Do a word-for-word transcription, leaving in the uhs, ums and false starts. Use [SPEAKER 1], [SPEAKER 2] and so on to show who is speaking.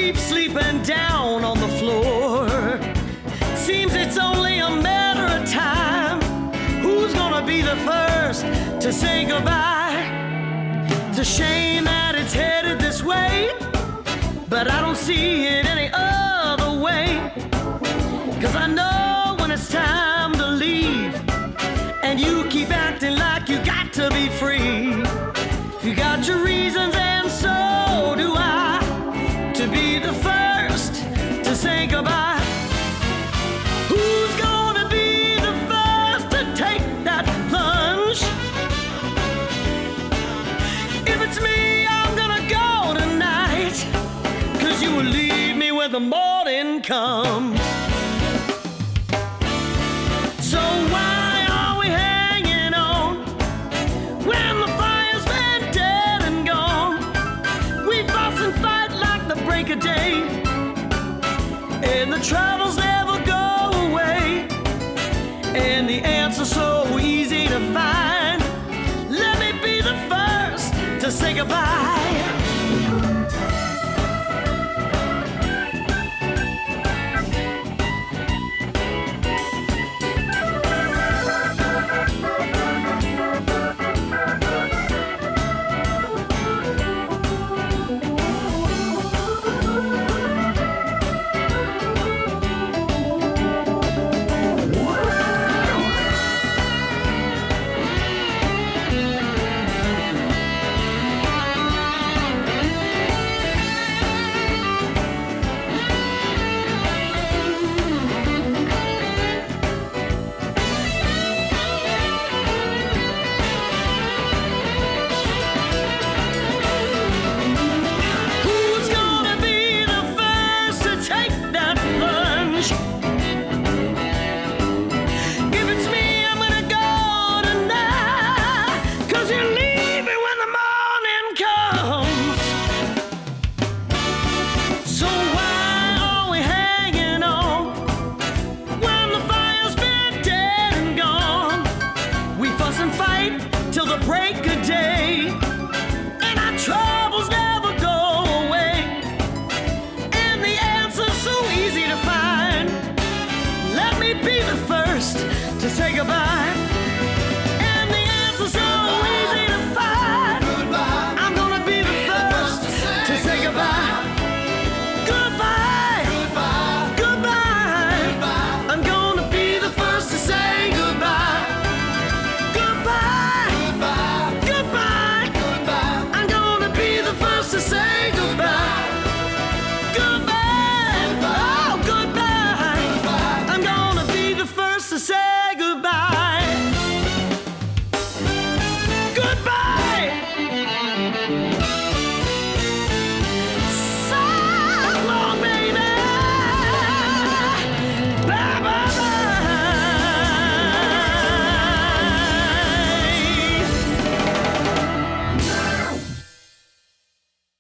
[SPEAKER 1] keep sleeping down on the floor. Seems it's only a matter of time. Who's gonna be the first to say goodbye? It's a shame that it's headed this way, but I don't see it any other way. Cause I know when it's time to leave, and you keep acting like you got to be free. You got your reasons and so do I, to be the first to say goodbye. Who's gonna be the first to take that plunge? If it's me, I'm gonna go tonight, cause you will leave me when the morning comes. So why are we hanging on when the fire's been dead and gone? We fuss and fight like the break of day, and the troubles never go away, and the answer's so easy to find. Let me be the first to say goodbye. And fight till the break of day, and our troubles never go away, and the answer's so easy to find. Let me be the first to say goodbye.